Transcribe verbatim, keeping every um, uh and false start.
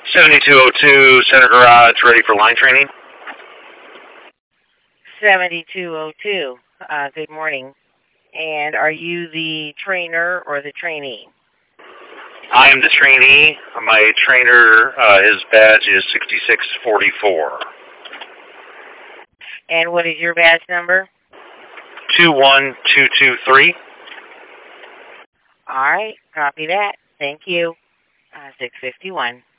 seventy-two oh two, Center Garage, ready for line training. seventy-two oh two, uh, good morning. And are you the trainer or the trainee? I am the trainee. My trainer, uh, his badge is sixty-six forty-four. And what is your badge number? two one two two three. All right, copy that. Thank you. Uh, six fifty-one.